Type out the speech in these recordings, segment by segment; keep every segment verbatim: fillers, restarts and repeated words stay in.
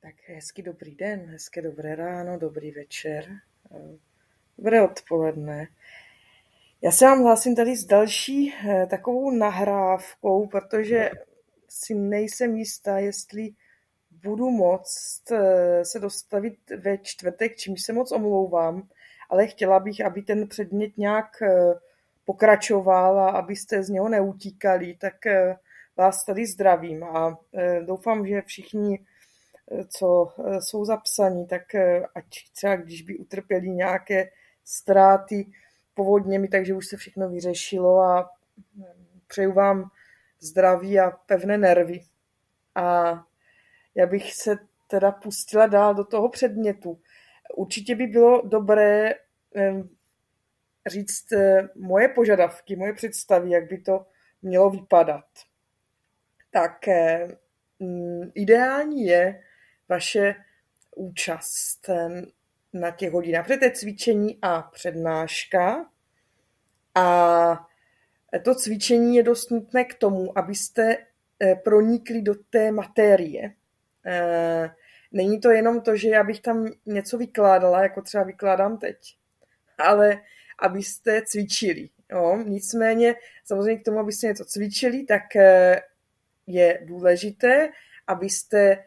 Tak hezky dobrý den, hezké dobré ráno, dobrý večer, dobré odpoledne. Já se vám hlásím tady s další takovou nahrávkou, protože si nejsem jistá, jestli budu moct se dostavit ve čtvrtek, čímž se moc omlouvám, ale chtěla bych, aby ten předmět nějak pokračoval a abyste z něho neutíkali, tak vás tady zdravím a doufám, že všichni, co jsou zapsaní, tak ať třeba když by utrpěli nějaké ztráty povodněmi, takže už se všechno vyřešilo a přeju vám zdraví a pevné nervy. A já bych se teda pustila dál do toho předmětu. Určitě by bylo dobré říct moje požadavky, moje představy, jak by to mělo vypadat. Tak ideální je vaše účast na těch hodinách, protože to je cvičení a přednáška a to cvičení je dost nutné k tomu, abyste pronikli do té materie. Není to jenom to, že já bych tam něco vykládala, jako třeba vykládám teď, ale abyste cvičili. Jo? Nicméně samozřejmě k tomu, abyste něco cvičili, tak je důležité, abyste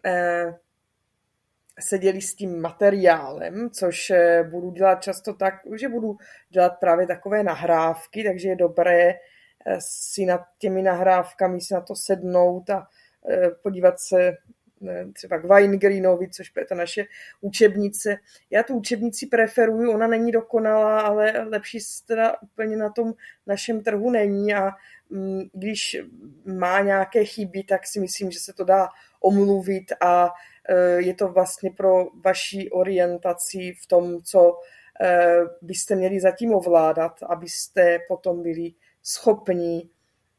seděli s tím materiálem, což budu dělat často tak, že budu dělat právě takové nahrávky, takže je dobré si nad těmi nahrávkami si na to sednout a podívat se třeba k Weingreenovi, což je ta naše učebnice. Já tu učebnici preferuju, ona není dokonalá, ale lepší teda úplně na tom našem trhu není a když má nějaké chyby, tak si myslím, že se to dá omluvit a je to vlastně pro vaši orientaci v tom, co byste měli zatím ovládat, abyste potom byli schopni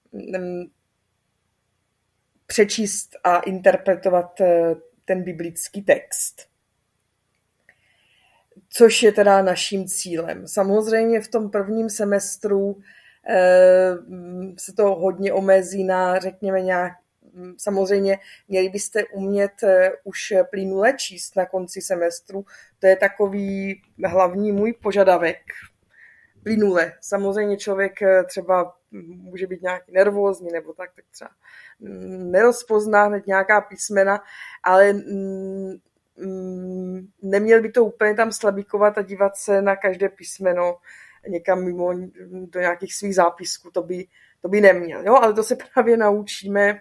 přečíst a interpretovat ten biblický text. Což je teda naším cílem. Samozřejmě v tom prvním semestru se to hodně omezí na, řekněme, nějak, samozřejmě měli byste umět už plynule číst na konci semestru. To je takový hlavní můj požadavek. Plynule. Samozřejmě člověk třeba může být nějaký nervózní nebo tak, tak třeba nerozpozná hned nějaká písmena, ale neměl by to úplně tam slabíkovat a dívat se na každé písmeno někam mimo do nějakých svých zápisků, to by, to by neměl. Jo? Ale to se právě naučíme,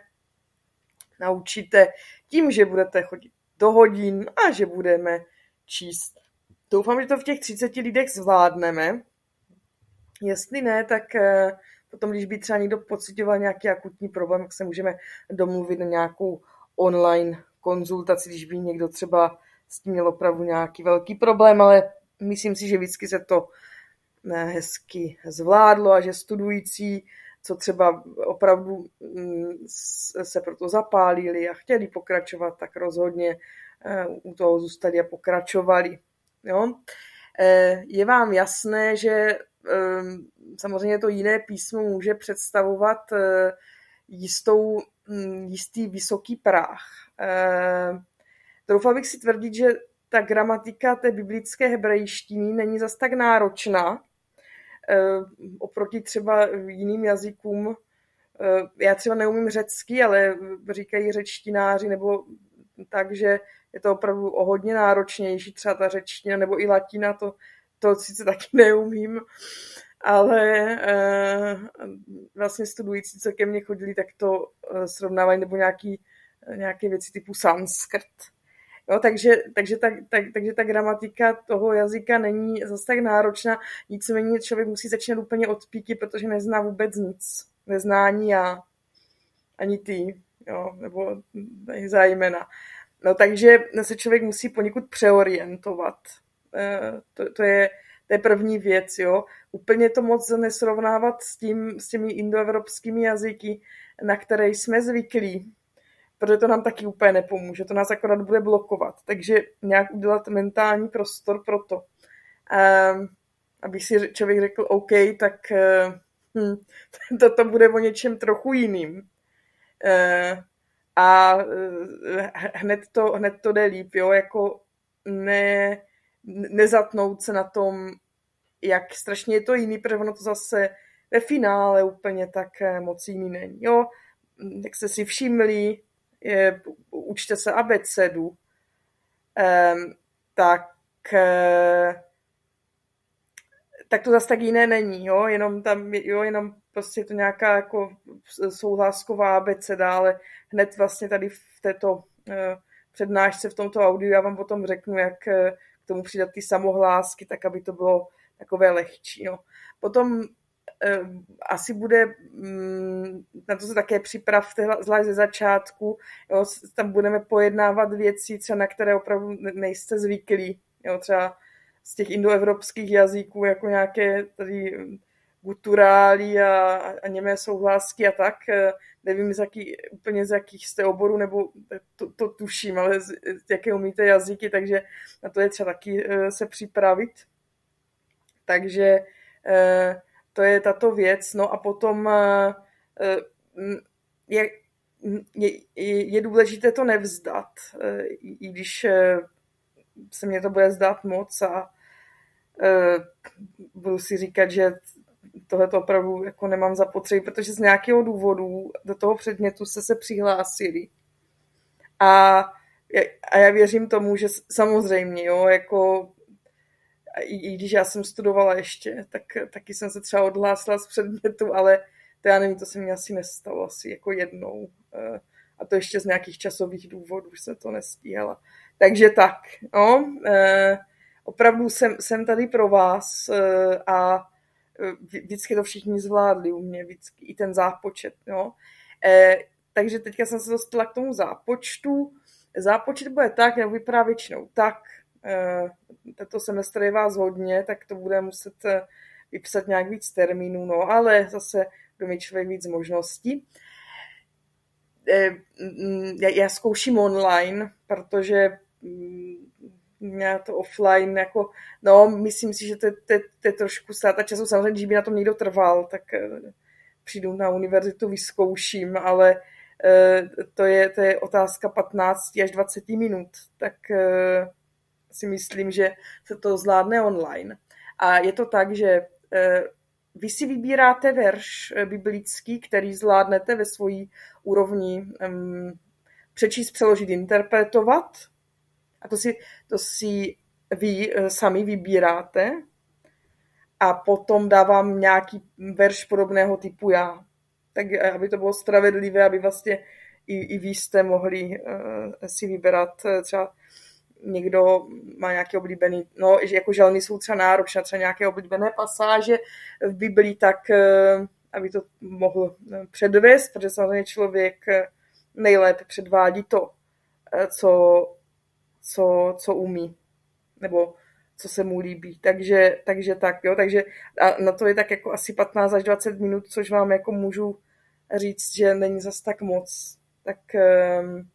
naučíte tím, že budete chodit do hodin a že budeme číst. Doufám, že to v těch třiceti lidech zvládneme. Jestli ne, tak potom, když by třeba někdo pocitoval nějaký akutní problém, tak se můžeme domluvit na nějakou online konzultaci, když by někdo třeba s tím měl opravdu nějaký velký problém, ale myslím si, že vždycky se to hezky zvládlo a že studující, co třeba opravdu se proto zapálili a chtěli pokračovat, tak rozhodně u toho zůstali a pokračovali. Jo? Je vám jasné, že samozřejmě to jiné písmo může představovat jistou, jistý vysoký práh. Doufal bych si tvrdit, že ta gramatika té biblické hebrejštiny není zas tak náročná oproti třeba jiným jazykům. Já třeba neumím řecky, ale říkají řečtináři nebo tak, že je to opravdu o hodně náročnější, třeba ta řečtina nebo i latina, to, to sice taky neumím, ale eh, vlastně studující, co ke mně chodili, tak to eh, srovnávají nebo nějaký, nějaké věci typu sanskrt. Jo, takže, takže, ta, tak, takže ta gramatika toho jazyka není zase tak náročná, nicméně člověk musí začínat úplně od píky, protože nezná vůbec nic. Nezná ani já, ani ty, jo, nebo zájmena. No, takže se člověk musí poněkud přeorientovat. E, to, to, je, to je první věc, jo. Úplně to moc nesrovnávat s, tím, s těmi indoevropskými jazyky, na které jsme zvyklí, protože to nám taky úplně nepomůže, to nás akorát bude blokovat. Takže nějak udělat mentální prostor pro to. Um, aby si člověk řekl, OK, tak hm, to, to bude o něčem trochu jiným. Uh, a hned to, hned to jde líp, jo, jako ne, nezatnout se na tom, jak strašně je to jiný, protože ono to zase ve finále úplně tak moc jiný není, jo, jak jste si všimli, je, učte se abecedu, um, tak tak to zase tak jiné není, jo, jenom tam, jo, jenom prostě je to nějaká jako souhlásková abeceda, ale hned vlastně tady v této uh, přednášce, v tomto audiu já vám potom řeknu, jak uh, k tomu přidat ty samohlásky, tak aby to bylo takové lehčí, no. Potom uh, asi bude, um, na to se také připravte, zvlášť ze začátku, jo, tam budeme pojednávat věci, třeba na které opravdu nejste zvyklí, jo, třeba z těch indoevropských jazyků, jako nějaké tady guturály a, a němé souhlásky a tak. Nevím, z jaký, úplně z jakých jste oborů, nebo to, to tuším, ale z, z jaké umíte jazyky, takže na to je třeba taky se připravit. Takže to je tato věc. No a potom je, je, je důležité to nevzdat, i když se mně to bude zdát moc a uh, budu si říkat, že tohle to opravdu jako nemám zapotřebí, protože z nějakého důvodu do toho předmětu se se přihlásili. A, a já věřím tomu, že samozřejmě, jo, jako i, i když já jsem studovala ještě, tak taky jsem se třeba odhlásila z předmětu, ale to já nevím, to se mi asi nestalo, asi jako jednou. Uh, a to ještě z nějakých časových důvodů se to nestíhala. Takže tak, no, eh, opravdu jsem, jsem tady pro vás eh, a vždycky to všichni zvládli u mě, vždycky i ten zápočet, no. Eh, takže teďka jsem se dostala k tomu zápočtu. Zápočet bude tak, nebo vypadá většinou tak, eh, tento semestr je vás hodně, tak to bude muset vypsat nějak víc termínů, no, ale zase bude mít člověk víc možností. Já, já zkouším online, protože já to offline jako, no, myslím si, že to, to, to je trošku ztráta času. Samozřejmě, když by na tom někdo trval, tak přijdu na univerzitu, vyzkouším, ale to je, to je otázka patnáct až dvacet minut, tak si myslím, že se to zvládne online. A je to tak, že vy si vybíráte verš biblický, který zvládnete ve svojí úrovni um, přečíst, přeložit, interpretovat. A to si, to si vy uh, sami vybíráte. A potom dávám nějaký verš podobného typu já. Tak aby to bylo spravedlivé, aby vlastně i, i vy jste mohli uh, si vybrat uh, třeba někdo má nějaký oblíbený, no, jako žalmy jsou třeba náročné, třeba nějaké oblíbené pasáže v Biblii, tak aby to mohl předvést, protože samozřejmě člověk nejlépe předvádí to, co, co, co umí, nebo co se mu líbí. Takže, takže tak, jo, takže a na to je tak jako asi patnáct až dvacet minut, což vám jako můžu říct, že není zas tak moc. Tak um,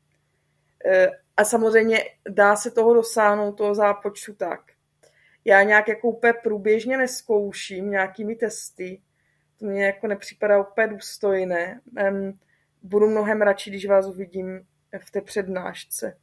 a samozřejmě dá se toho dosáhnout, toho zápočtu tak. Já nějak jako úplně průběžně neskouším nějakými testy. To mně jako nepřipadá úplně důstojné. Budu mnohem radši, když vás uvidím v té přednášce.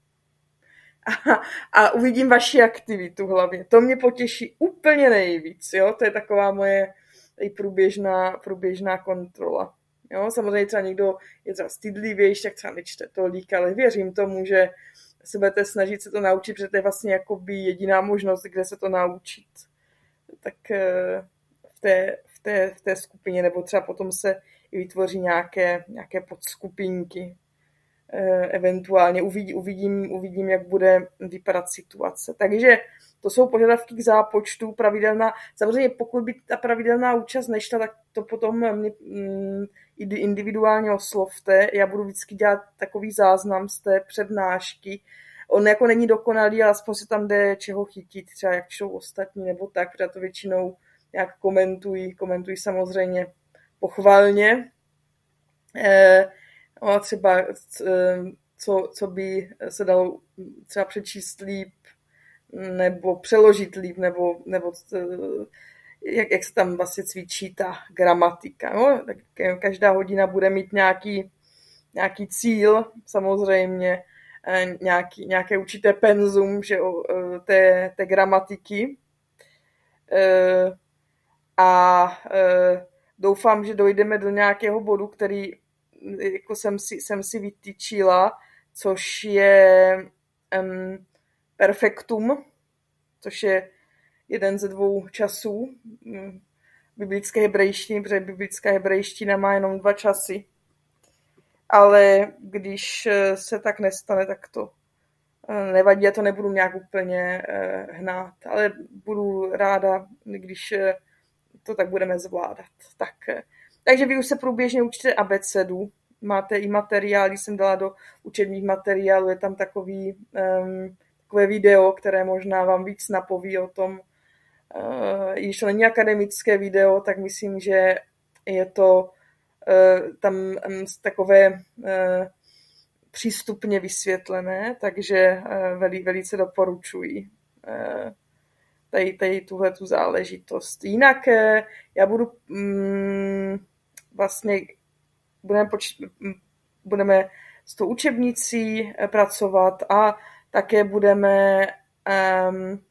A, a uvidím vaši aktivitu hlavně. To mě potěší úplně nejvíc. Jo? To je taková moje průběžná, průběžná kontrola. Jo? Samozřejmě třeba někdo je třeba stydlivější, tak třeba nečte tolik, ale věřím tomu, že se budete snažit se to naučit, protože to je vlastně jakoby jediná možnost, kde se to naučit. Tak v té, v té, v té skupině, nebo třeba potom se i vytvoří nějaké, nějaké podskupinky. Eventuálně uvidí, uvidím, uvidím, jak bude vypadat situace. Takže to jsou požadavky k zápočtu, pravidelná. Samozřejmě pokud by ta pravidelná účast nešla, tak to potom mě mm, individuálně oslovte. Já budu vždycky dělat takový záznam z té přednášky. On jako není dokonalý, ale aspoň se tam jde čeho chytit, třeba jak čtou ostatní nebo tak, protože to většinou nějak komentují, komentují samozřejmě pochvalně. E, no třeba co, co by se dalo třeba přečíst líp, nebo přeložit líp, nebo, nebo jak, jak se tam vlastně cvičí ta gramatika. No? Tak každá hodina bude mít nějaký, nějaký cíl, samozřejmě, nějaký, nějaké určité penzum, že, té, té gramatiky. A doufám, že dojdeme do nějakého bodu, který jako jsem, si, jsem si vytyčila, což je um, perfektum, což je jeden ze dvou časů biblické hebrejštiny, protože biblická hebrejština má jenom dva časy. Ale když se tak nestane, tak to nevadí, já to nebudu nějak úplně hnát, ale budu ráda, když to tak budeme zvládat. Tak, takže vy už se průběžně učíte abecedu, máte i materiál, když jsem dala do učebních materiálů, je tam takový, um, takové video, které možná vám víc napoví o tom, uh, i když to není akademické video, tak myslím, že je to uh, tam um, takové uh, přístupně vysvětlené, takže uh, veli, velice doporučuji uh, tady, tady tuhle tu záležitost. Jinak uh, já budu um, vlastně budeme, poč- budeme s tou učebnicí pracovat a také budeme um,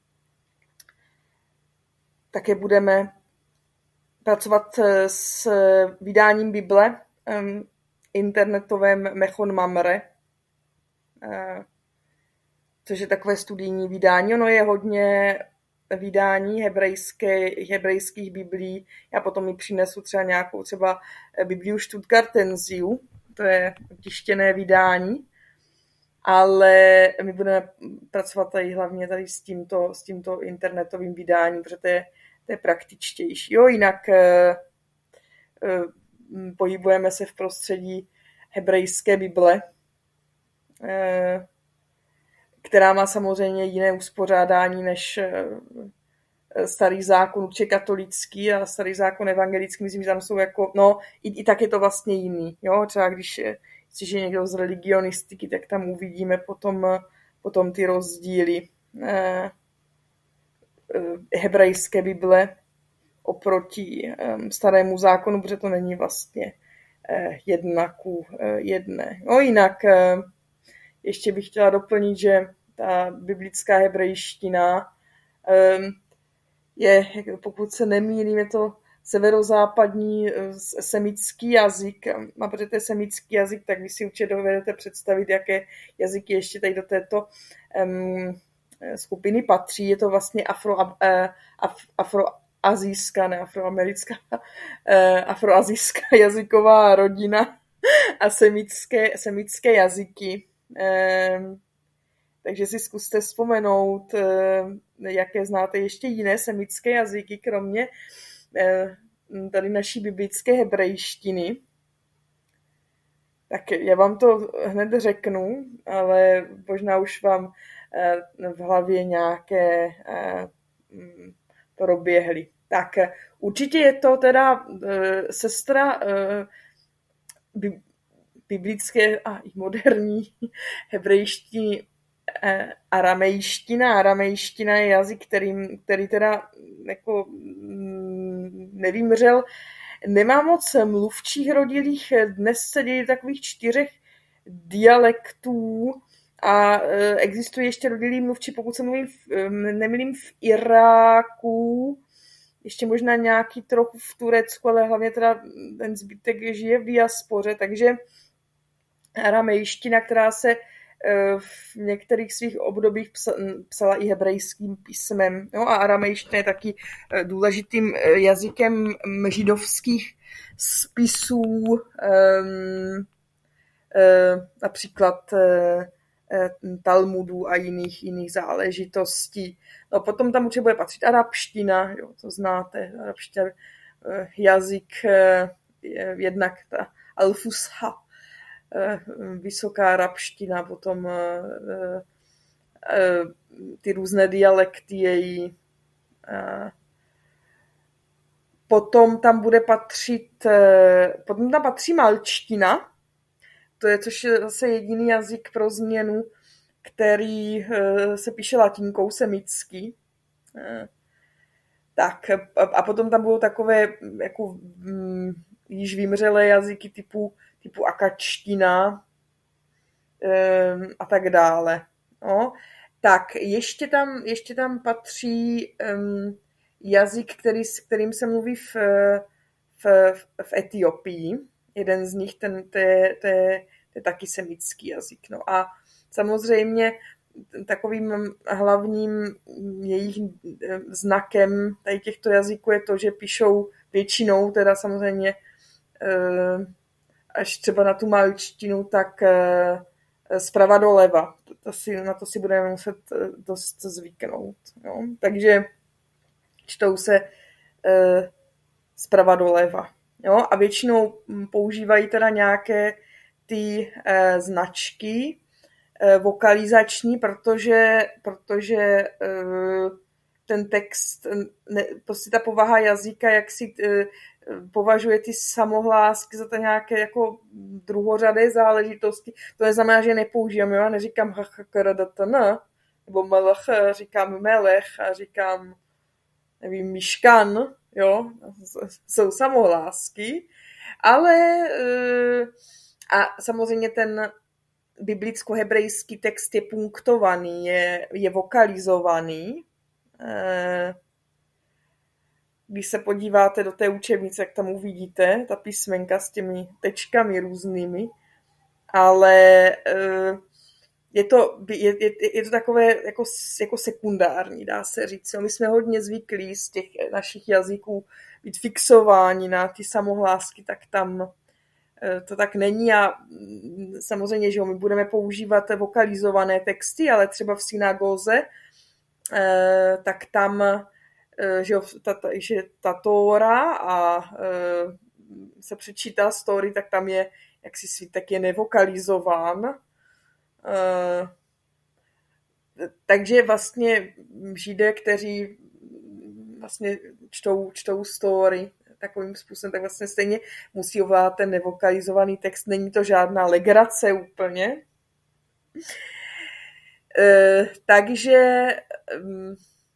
také budeme pracovat s vydáním Bible um, internetovém Mechon Mamre, uh, což je takové studijní vydání. Ono je hodně vydání hebrejské, hebrejských biblí. Já potom mi přinesu třeba nějakou třeba Bibliu Stuttgartensiu, to je tištěné vydání, ale my budeme pracovat tady hlavně tady s tímto, s tímto internetovým vydáním, protože to je, to je praktičtější. Jo, jinak uh, uh, pohybujeme se v prostředí hebrejské Bible, uh, která má samozřejmě jiné uspořádání než starý zákon, určitě katolický a starý zákon evangelický, myslím, že tam jsou jako, no, i, i tak je to vlastně jiný, jo, třeba když, když je někdo z religionistiky, tak tam uvidíme potom, potom ty rozdíly eh, eh, hebrejské Bible oproti eh, starému zákonu, protože to není vlastně eh, jedna ku eh, jedné. No jinak eh, ještě bych chtěla doplnit, že ta biblická hebrejština je, pokud se nemýlím, je to severozápadní semický jazyk. A protože to je semický jazyk, tak vy si určitě dovedete představit, jaké jazyky ještě tady do této um, skupiny patří. Je to vlastně afro, uh, af, afroazijská, ne afroamerická, uh, afroazijská jazyková rodina a semické, semické jazyky. Um, takže si zkuste vzpomenout, jaké znáte ještě jiné semické jazyky, kromě tady naší biblické hebrejštiny. Tak já vám to hned řeknu, ale možná už vám v hlavě nějaké proběhly. Tak určitě je to teda sestra biblické a i moderní hebrejštiny aramejština. Aramejština je jazyk, který, který teda jako nevymřel. Nemá moc mluvčích rodilých. Dnes se dějí takových čtyřech dialektů a existuje ještě rodilý mluvčí, pokud se mluvím, nemýlím, v Iráku, ještě možná nějaký trochu v Turecku, ale hlavně teda ten zbytek žije v diaspoře, takže aramejština, která se v některých svých obdobích psala i hebrejským písmem. No a aramejština je taky důležitým jazykem židovských spisů, um, um, například um, Talmudu a jiných, jiných záležitostí. No potom tam určitě bude patřit arabština, jo, to znáte, arabština, jazyk, jednak ta al-Fusha, vysoká arabština, potom ty různé dialekty její. Potom tam bude patřit, potom tam patří malčtina, to je, což je zase jediný jazyk pro změnu, který se píše latinkou, semický. Tak a potom tam budou takové jako již vymřelé jazyky typu typu akačtina a tak dále. No. Tak, ještě tam, ještě tam patří um, jazyk, který, s kterým se mluví v, v, v Etiopii. Jeden z nich, ten, to, je, to, je, to je taky semický jazyk. No a samozřejmě takovým hlavním jejich znakem tady těchto jazyků je to, že píšou většinou, teda samozřejmě až třeba na tu malčtinu, tak zprava doleva. To si, na to si budeme muset dost zvyknout. Jo? Takže čtou se zprava doleva. Jo? A většinou používají teda nějaké ty značky, vokalizační, protože, protože ten text, prostě ta povaha jazyka, jak si považuje ty samohlásky za to nějaké jako druhořadé záležitosti. To neznamená, že nepoužívám, jo? Já neříkám hachakaradatana, nebo melech, říkám melech a říkám, nevím, miškan, jo? Jsou samohlásky, ale a samozřejmě ten biblicko-hebrejský text je punktovaný, je, je vokalizovaný. Když se podíváte do té učebnice, jak tam uvidíte, ta písmenka s těmi tečkami různými, ale je to, je, je, je to takové jako, jako sekundární, dá se říct. My jsme hodně zvyklí z těch našich jazyků být fixováni na ty samohlásky, tak tam to tak není a samozřejmě, že my budeme používat vokalizované texty, ale třeba v synagóze, tak tam, že, ta, že ta Tóra a se přečítá story, tak tam je, jak si svítek je nevokalizován. Takže vlastně Židé, kteří vlastně čtou, čtou story takovým způsobem, tak vlastně stejně musí ovládat ten nevokalizovaný text. Není to žádná legrace úplně. E, takže m,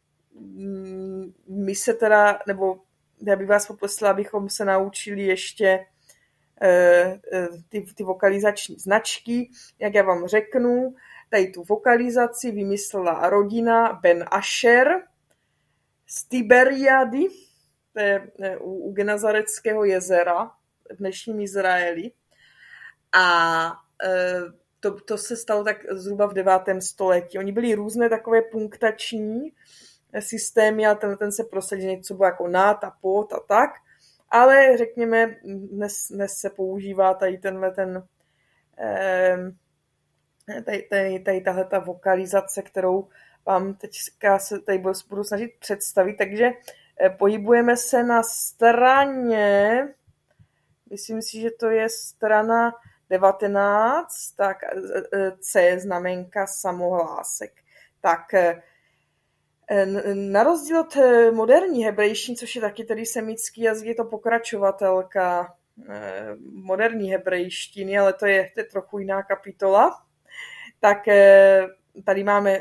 my se teda, nebo já bych vás poprosila, abychom se naučili ještě e, ty, ty vokalizační značky. Jak já vám řeknu, tady tu vokalizaci vymyslela rodina Ben Asher z Tiberiady, to je u, u Genazareckého jezera v dnešním Izraeli. A e, to, to se stalo tak zhruba v devátém století. Oni byli různé takové punktační systémy a ten, ten se prosadil něco bylo jako nát a pot a tak. Ale řekněme, dnes, dnes se používá tady tenhle ten e, tady, tady, tady tahle ta vokalizace, kterou vám teďka se tady budu snažit představit. Takže pohybujeme se na straně, myslím si, že to je strana devatenáct, tak C, znamenka samohlásek. Tak na rozdíl od moderní hebrejštiny, což je taky tedy semický jazyk, je to pokračovatelka moderní hebrejštiny, ale to je, to je trochu jiná kapitola. Tak tady máme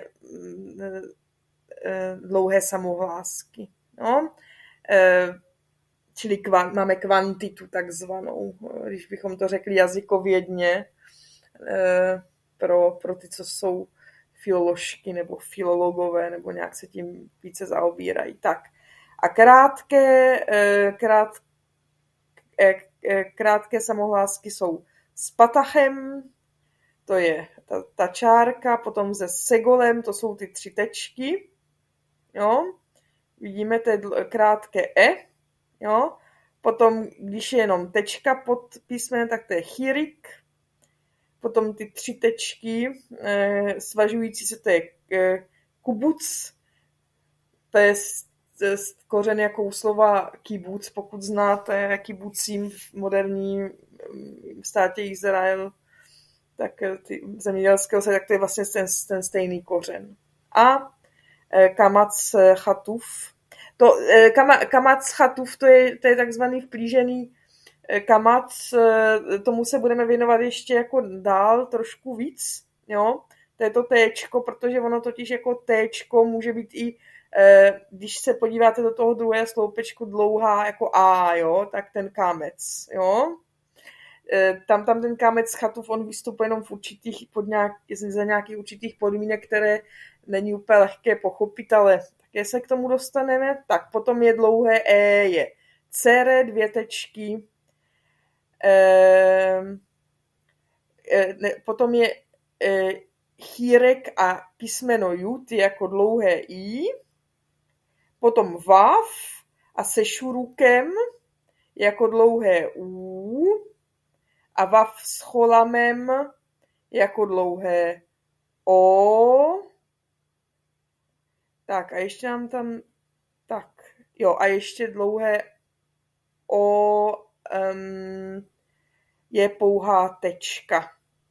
dlouhé samohlásky. No? Čili kvan, máme kvantitu takzvanou, když bychom to řekli jazykovědně, pro, pro ty, co jsou filoložky nebo filologové, nebo nějak se tím více zaobírají. Tak. A krátké, krát, krátké samohlásky jsou s patachem, to je ta, ta čárka, potom se segolem, to jsou ty tři tečky, jo. Vidíme, to je krátké e, jo. Potom, když je jenom tečka pod písmenem, tak to je chirik. Potom ty tři tečky e, svažující se, to je e, kubuc. To je z, z kořen jako u slova kibuc, pokud znáte kibucím v moderním státě Izrael, tak ty zemědělského se, tak to je vlastně ten, ten stejný kořen. A e, kamac chatuf. To, e, kama, kamac chatuf, to je, to je takzvaný vplížený e, kamac, e, tomu se budeme věnovat ještě jako dál, trošku víc, jo. To je to téčko, protože ono totiž jako téčko může být i, e, když se podíváte do toho druhého sloupečku dlouhá jako a, jo, tak ten kamec, jo. tam, tam ten kámec Chatův, on vystupuje jenom v určitých, pod nějak, za nějakých určitých podmínek, které není úplně lehké pochopit, ale také se k tomu dostaneme. Tak potom je dlouhé E, je cere, dvě tečky, e, e, ne, potom je e, chýrek a písmeno jud jako dlouhé I, potom vav a se šurukem jako dlouhé U a vav s cholamem jako dlouhé O. Tak a ještě nám tam, tak, jo, a ještě dlouhé O um, je pouhá tečka.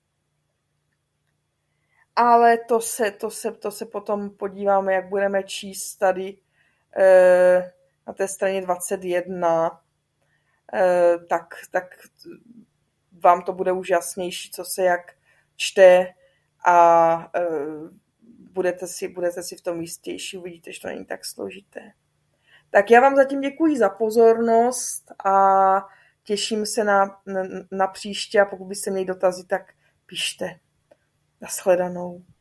Ale to se, to se, to se potom podíváme, jak budeme číst tady e, na té straně dvacet jedna. E, tak, tak vám to bude už jasnější, co se jak čte a e, budete si, budete si v tom jistější, uvidíte, že to není tak složité. Tak já vám zatím děkuji za pozornost a těším se na, na, na příště a pokud byste měli dotazy, tak pište. Nashledanou.